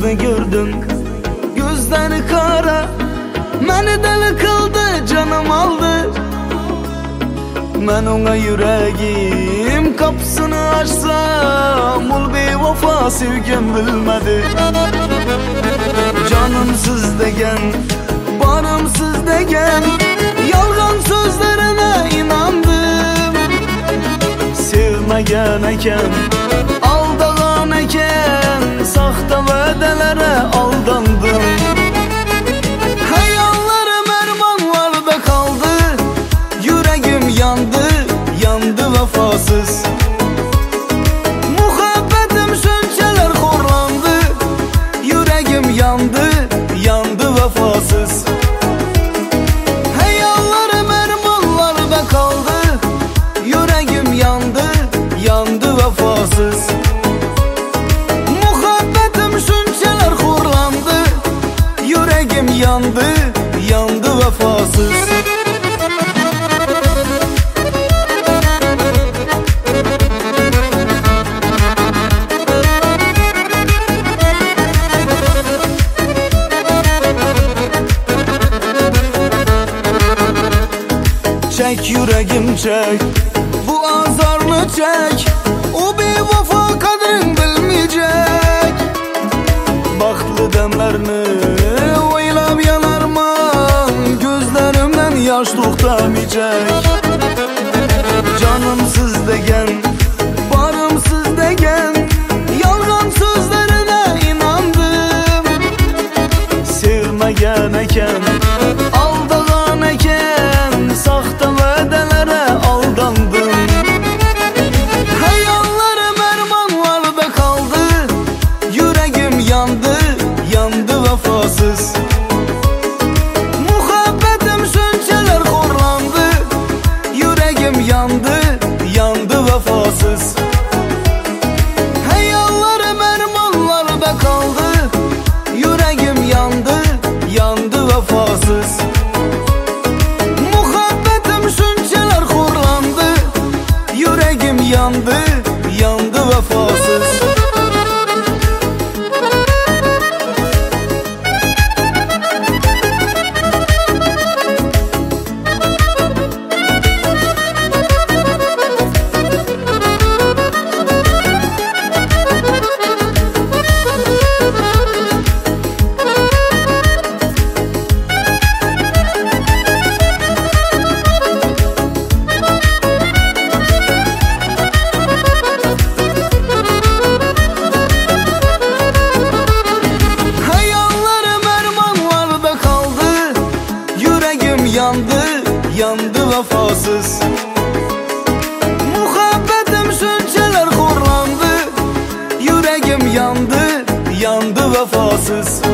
kızını gördüm, gözleri kara, beni deli kıldı, canım aldı. Ben ona yüreğim kapısını açsam, ol bevafa sevgim bilmedi. Canımsız degen, barımsız degen, yalgan sözlerine inandım. Sevmegen eken, aldağan eken, sahte vadelere aldandım. Hayallerim ermanlarda kaldı, yüreğim yandı, yandı vefasız. Muhabbetim şönçeler horlandı, yüreğim yandı, yandı vefasız. Hayallerim ermanlarda kaldı, yüreğim yandı, yandı vefasız. Muhabbetim şönçeler horlandı, yüreğim yandı, yandı vefasız. Çek yüreğim çek, bu azarlı çek, o bevafa kadrin bilmeyecek. Baktlı demlerini oylab yanarman, gözlerimden yaş toxtamayacak. Canımsız degen, barımsız degen, yalgan sözlerine inandım. Sevmegen eken, aldağan eken, sahte vadelere aldandım. Hayallerim ermanlarda kaldı, yüreğim yandı, yandı vefasız. Muhabbetim şönçeler horlandı, yüreğim yandı, yandı vefasız. Hayallerim ermanlarda kaldı, yüreğim yandı, yandı vefasız. Muhabbetim şönçeler horlandı, yüreğim yandı, yandı vefasız. Yandı, yandı vefasız. Muhabbetim şönçeler horlandı, yüreğim yandı, yandı vefasız.